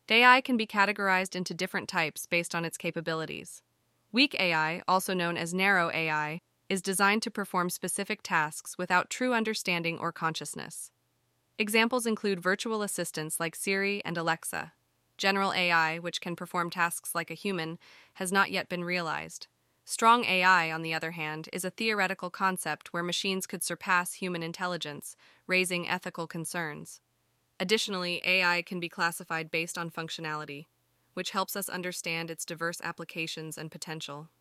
AI can be categorized into different types based on its capabilities. Weak AI, also known as narrow AI, is designed to perform specific tasks without true understanding or consciousness. Examples include virtual assistants like Siri and Alexa. General AI, which can perform tasks like a human, has not yet been realized. Strong AI, on the other hand, is a theoretical concept where machines could surpass human intelligence, raising ethical concerns. Additionally, AI can be classified based on functionality, which helps us understand its diverse applications and potential.